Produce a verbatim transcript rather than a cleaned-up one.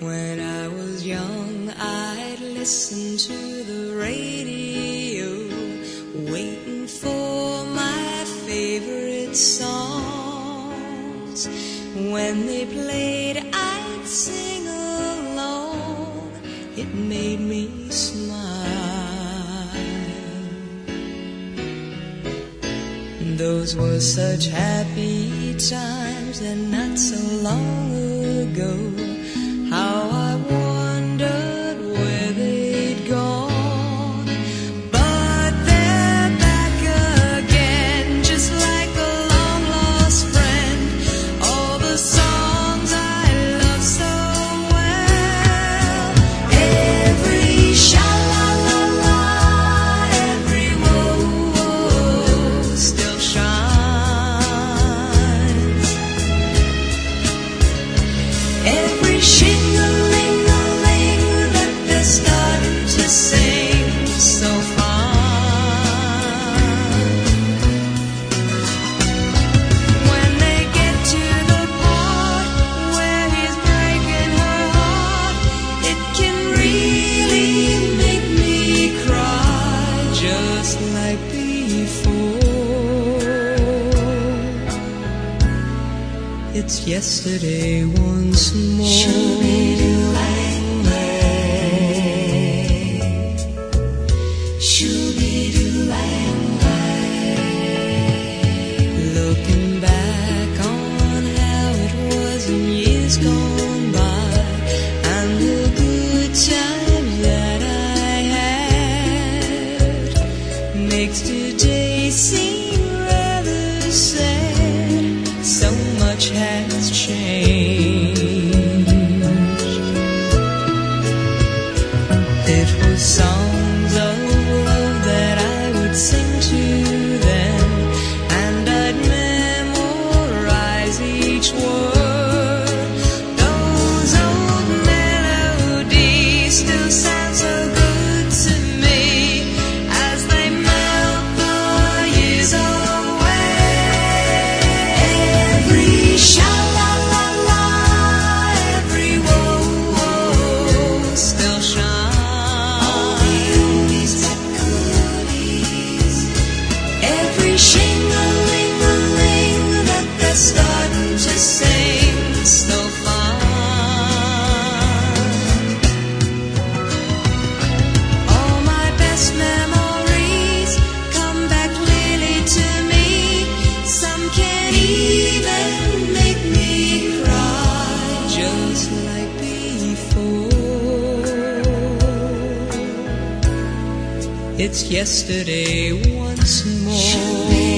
When I was young, I'd listen to the radio, waiting for my favorite songs. When they played, I'd sing along. It made me smile. Those were such happy times, and not so long ago. How I wondered where they'd gone. But they're back again, just like a long-lost friend. All the songs I love so well. Every sha-la-la-la, every whoa-whoa still shines. Every shing-a-ling-a-ling that they're starting to sing so fine. When they get to the part where he's breaking her heart, it can really make me cry, just like before. It's yesterday once more. Looking back on how it was in years gone by, and the good times that I had, makes today seem rather sad. So much has changed. It was songs of love that I would sing to them, and I'd memorize each word. Those old melodies still sound so good to me as they melt the years away. Every sha-la-la-la, every whoa-whoa still shines. All the oldies but goodies. Every shing-a-ling-a-ling that they're starting to sing so fine. All my best memories come back clearly to me. Some can even make me cry, just like before. It's yesterday once more.